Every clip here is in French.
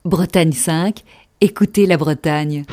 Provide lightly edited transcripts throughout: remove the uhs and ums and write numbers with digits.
Bretagne 5, écoutez la Bretagne.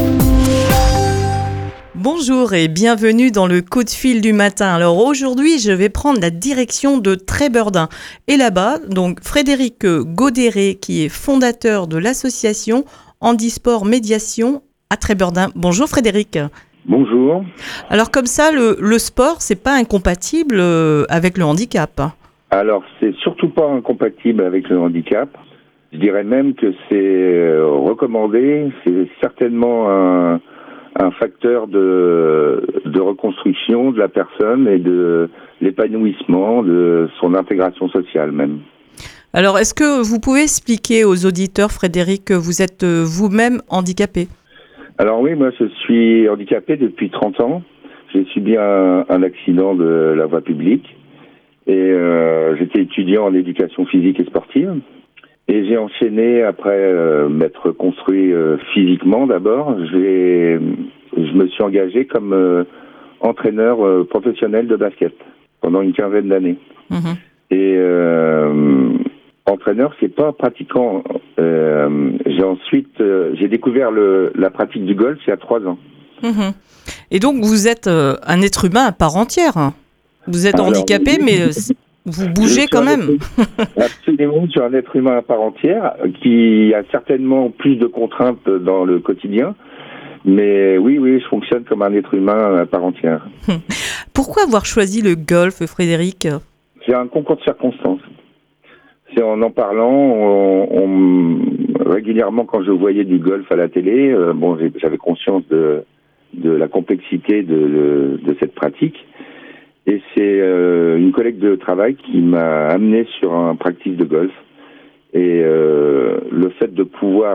Bonjour et bienvenue dans le coup de fil du matin. Alors aujourd'hui, je vais prendre la direction de Trébeurdin. Et là-bas, donc Frédéric Gaudéré, qui est fondateur de l'association Handisport Médiation à Trébeurdin. Bonjour Frédéric. Bonjour. Alors comme ça, le sport, c'est pas incompatible avec le handicap. Alors, c'est surtout pas incompatible avec le handicap. Je dirais même que c'est recommandé. C'est certainement un facteur de reconstruction de la personne et de l'épanouissement de son intégration sociale même. Alors, est-ce que vous pouvez expliquer aux auditeurs, Frédéric, que vous êtes vous-même handicapé ? Alors oui, moi je suis handicapé depuis 30 ans. J'ai subi un accident de la voie publique et j'étais étudiant en éducation physique et sportive. Et j'ai enchaîné après m'être construit physiquement d'abord. Je me suis engagé comme entraîneur professionnel de basket pendant une quinzaine d'années. Mmh. Et entraîneur, c'est pas pratiquant. J'ai découvert la pratique du golf il y a 3 ans. Mmh. Et donc vous êtes un être humain à part entière. Vous êtes handicapé, mais vous bougez quand même. Absolument, je suis un être humain à part entière qui a certainement plus de contraintes dans le quotidien. Mais oui, je fonctionne comme un être humain à part entière. Pourquoi avoir choisi le golf, Frédéric ? C'est un concours de circonstances. C'est en parlant, régulièrement quand je voyais du golf à la télé, j'avais conscience de la complexité de cette pratique. Et c'est une collègue de travail qui m'a amené sur un practice de golf. Et le fait de pouvoir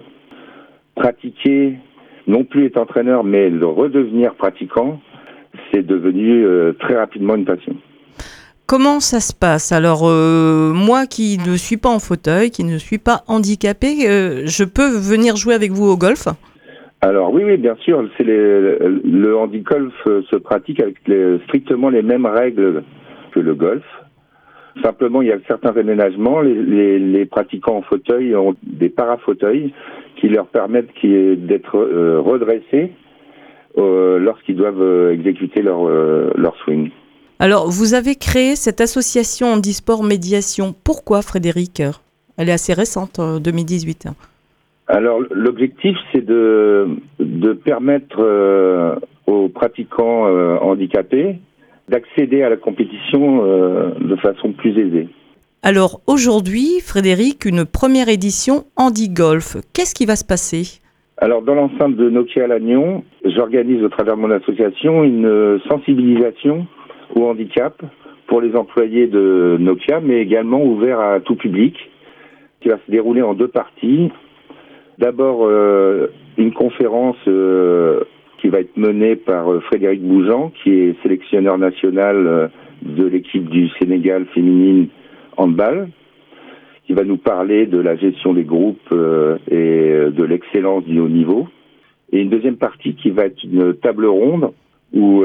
pratiquer, non plus être entraîneur, mais le redevenir pratiquant, c'est devenu très rapidement une passion. Comment ça se passe ? Alors, moi qui ne suis pas en fauteuil, qui ne suis pas handicapé, je peux venir jouer avec vous au golf ? Alors oui, bien sûr. Le handicap se pratique avec strictement les mêmes règles que le golf. Simplement, il y a certains aménagements. Les pratiquants en fauteuil ont des parafauteuils qui leur permettent d'être redressés lorsqu'ils doivent exécuter leur swing. Alors, vous avez créé cette association Handisport Médiation. Pourquoi, Frédéric ? Elle est assez récente, 2018. Alors, l'objectif, c'est de permettre aux pratiquants handicapés d'accéder à la compétition de façon plus aisée. Alors, aujourd'hui, Frédéric, une première édition Handigolf. Qu'est-ce qui va se passer ? Alors, dans l'enceinte de Nokia Lannion, j'organise au travers de mon association une sensibilisation au handicap pour les employés de Nokia, mais également ouvert à tout public, qui va se dérouler en 2 parties. D'abord, une conférence qui va être menée par Frédéric Boujean, qui est sélectionneur national de l'équipe du Sénégal féminine handball, qui va nous parler de la gestion des groupes et de l'excellence du haut niveau. Et une deuxième partie qui va être une table ronde où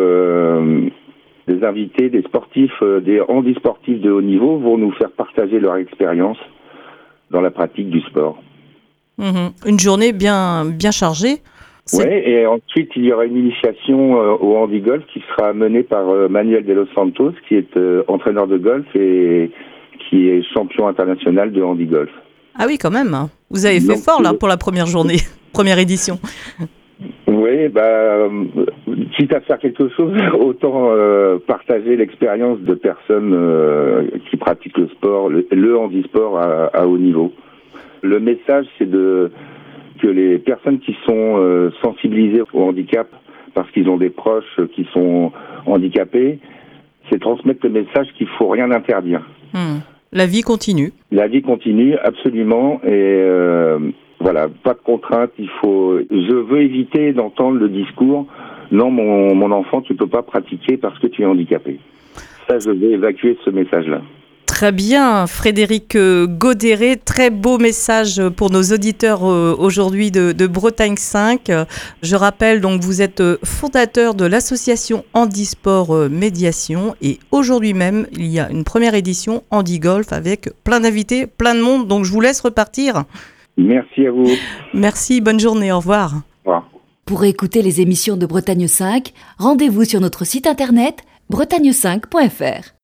des invités, des sportifs, des handisportifs de haut niveau vont nous faire partager leur expérience dans la pratique du sport. Une journée bien chargée. Oui, et ensuite il y aura une initiation au handigolf qui sera menée par Manuel de los Santos, qui est entraîneur de golf et qui est champion international de handigolf. Ah oui, quand même. Vous avez fait fort là pour la première journée, première édition. Oui, quitte à faire quelque chose, autant partager l'expérience de personnes qui pratiquent le sport, le handisport à haut niveau. Le message, c'est que les personnes qui sont sensibilisées au handicap parce qu'ils ont des proches qui sont handicapés, c'est transmettre le message qu'il ne faut rien interdire. La vie continue. La vie continue, absolument. Et voilà, pas de contrainte. Je veux éviter d'entendre le discours « Non, mon enfant, tu ne peux pas pratiquer parce que tu es handicapé ». Ça, je vais évacuer ce message-là. Très bien, Frédéric Gaudéré, très beau message pour nos auditeurs aujourd'hui de Bretagne 5. Je rappelle donc vous êtes fondateur de l'association Handisport Médiation et aujourd'hui même il y a une première édition Handigolf avec plein d'invités, plein de monde, donc je vous laisse repartir. Merci à vous. Merci, bonne journée, au revoir. Au revoir. Pour écouter les émissions de Bretagne 5, rendez-vous sur notre site internet bretagne5.fr.